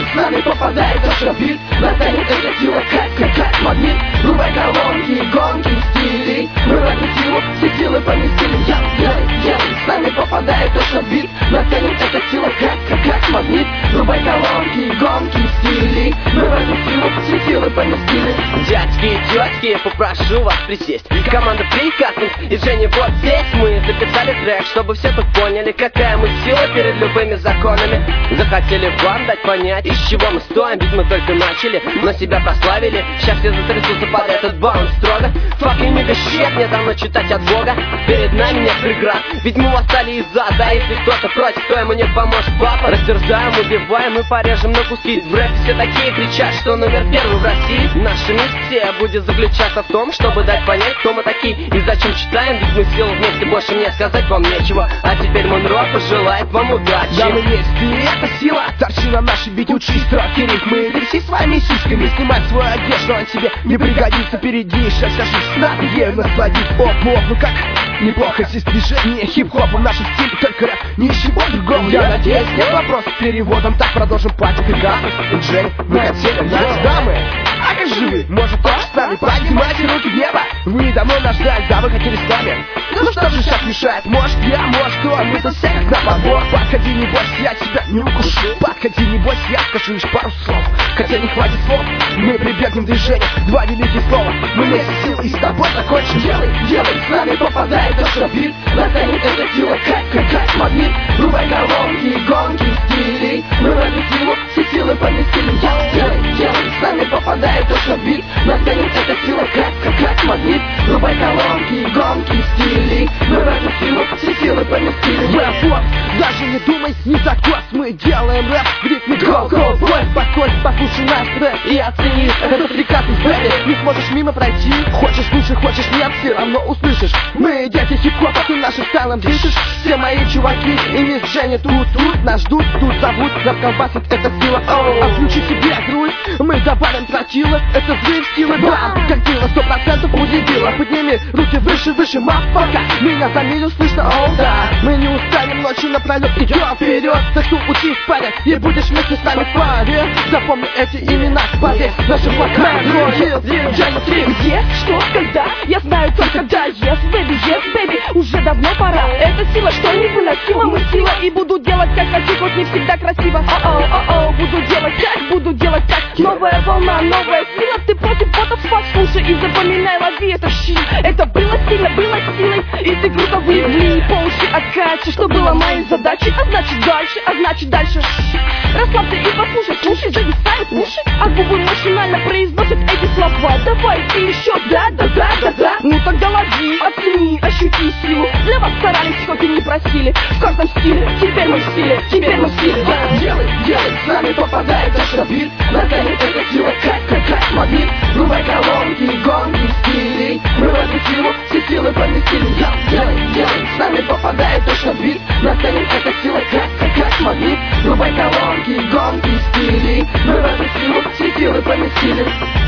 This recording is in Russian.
с нами попадает точно бит. Настанет эта сила как магнит. Рубай колонки, гонки стилей. Мы в эту силу все силы поместили. Делай, с нами попадает точно бит. Настанет эта сила как магнит. Рубай колонки, гонки стилей. Мы в эту силу все силы поместили. Дядьки и тетки, попрошу вас присесть. Команда Прикасных и Женя вот здесь. Мы записали трек, чтобы все тут поняли, какая мы сила перед любыми законами. Захотели вам дать понять, из чего мы стоим. Ведь мы только начали, но себя прославили. Сейчас все затрясутся под этот баунс строго. Fucking nigga shit, мне давно читать от Бога. Перед нами нет преград, ведь мы восстали из ада. Если кто-то против, то ему не поможет папа. Растерзаем, убиваем и порежем на куски. В рэпе все такие кричат, что номер первый в России. Наша миссия будет заключаться в том, чтобы дать понять, кто мы такие и зачем читаем. Ведь мы силу вместе, больше мне сказать вам нечего. А теперь Монро пожелает вам удачи. Да, мы есть, и это сила. Торчина наши бить, учись, строки рифмы. Тряси своими сиськами, снимай свою одежду, он тебе не пригодится. Впереди шаг жизнь, надо ею насладить. Оп, ну как неплохо здесь движение хип-хопом. Наш стиль, только рэп, не ищем по-другому. Я надеюсь, нет вопросов с переводом. Так продолжим пати Прикасных и Джей. Мы хотели знать, дамы, а как же вы? Может, тоже с нами? Поднимайте руки в небо. Вы давно нас ждали, да, вы хотели с нами. Ну что же сейчас мешает? Может я, может он. Мы-то все как на подбор. Подходи, не бойся, я тебя не укушу. Подходи, не бойся, я скажу лишь пару слов. Хотя не хватит слов, мы прибегнем к движению. Два великих слова, мы вместе силы и с тобой закончим. Делай, с нами попадает точно бит. Настанет эта сила как магнит. Рубай колонки, гонки стилей. Мы в эту силу все силы поместили. Делай, с нами попадает точно бит. Настанет эта сила как магнит. Рубай колонки, гонки стилей. Мы в эту силу все силы поместили. Рэп, даже не думай, не закос. Мы делаем рэп в ритме go, бой. Постой, послушай наш трек и оцени. Это Прикасных, бэби, не сможешь мимо пройти. Хочешь слушай, хочешь нет, все равно услышишь. Мы дети хип-хопа, ты нашим стайлом дышишь. Все мои чуваки и мисс Женя тут нас ждут, тут зовут. Рэп колбасит, это сила. Отключи себе грудь, мы добавим тротила. Это взрыв силы, бам, как дело 100% удивило. Подними руки выше, мафака. Меня за милю слышно, оу да. Мы не устанем ночью напролет, идем вперед. Так что учись, парень, и будешь вместе с нами в паре. Запомни эти имена, поверь, наши плакаты. Где, что, когда, я знаю только да. Yes, baby, уже давно пора. Это сила, что невыносима. Мы сила и буду делать как хочу, хоть не всегда красиво. Буду делать так. Новая волна, новая сила. Ты против ботов, послушай и запоминай, лови это щит. Это было сильно, было силой. И ты круто выявли по уши откачи, что было моей задачей. А значит дальше. Расслабься и послушай, зависают уши. А губы машинально произносят эти слова. Давай ты еще, да. Ну тогда лови, оцени, ощути силу. Для вас старались, хоть и не просили. В каждом стиле, теперь мы в силе. Делай, с нами попадает точно бит. Настанет эта сила как магнит. Рубай колонки, гонки стилей. Мы в эту силу все силы поместили. Делай, с нами попадает точно бит. Настанет эта сила как магнит. Рубай колонки, гонки стилей. Мы в эту силу все силы поместили.